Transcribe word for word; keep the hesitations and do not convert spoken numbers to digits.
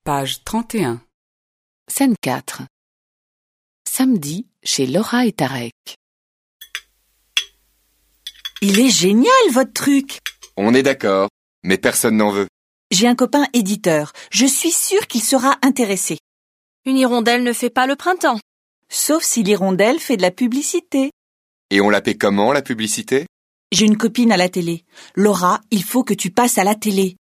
Page trente et un. Scène quatre. Samedi, chez Laura et Tarek. Il est génial, votre truc! On est d'accord, mais personne n'en veut. J'ai un copain éditeur. Je suis sûre qu'il sera intéressé. Une hirondelle ne fait pas le printemps. Sauf si l'hirondelle fait de la publicité. Et on la paie comment, la publicité? J'ai une copine à la télé. Laura, il faut que tu passes à la télé.